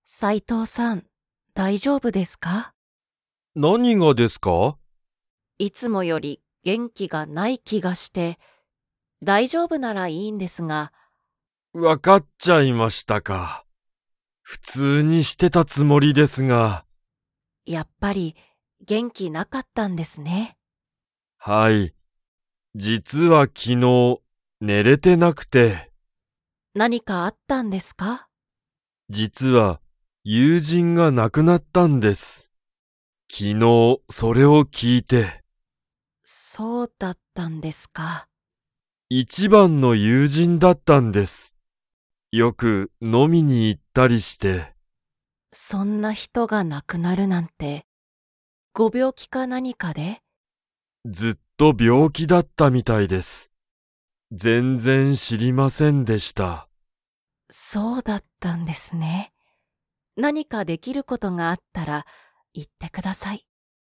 斉藤さん、大丈夫ですか？ 何がですか？ いつもより元気がない気がして、大丈夫ならいいんですが、 わかっちゃいましたか。普通にしてたつもりですが。 やっぱり元気なかったんですね。 はい。実は昨日、寝れてなくて。 何かあったんですか？ 実は、友人が亡くなったんです。昨日、それを聞いて。 そうだったんですか。 一番の友人だったんです。よく飲みに行ったりして。 そんな人が亡くなるなんて、ご病気か何かで？ ずっと病気だったみたいです。全然知りませんでした。 そうだったんですね。何かできることがあったら言ってください。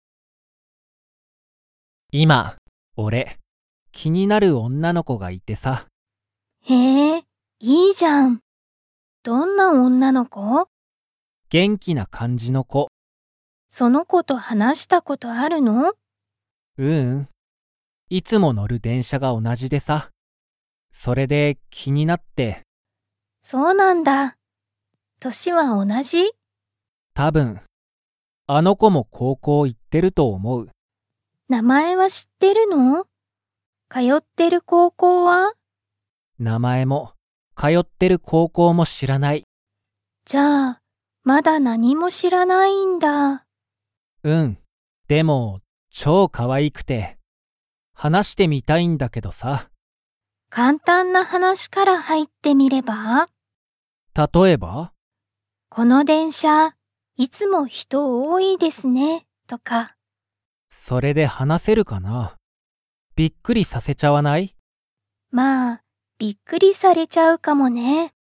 今、俺、気になる女の子がいてさ。 へえ、いいじゃん。どんな女の子？ 元気な感じの子。 その子と話したことあるの？ いつも乗る電車が同じでさ。それで気になって。 そうなんだ。年は同じ？ 多分、あの子も高校行ってると思う。 名前は知ってるの？通ってる高校は？ 名前も、通ってる高校も知らない。 じゃあ、まだ何も知らないんだ。 でも、超可愛くて、話してみたいんだけどさ。 簡単な話から入ってみれば？ 例えば？ この電車、いつも人多いですね、とか。 それで話せるかな？びっくりさせちゃわない？ まあ、びっくりされちゃうかもね。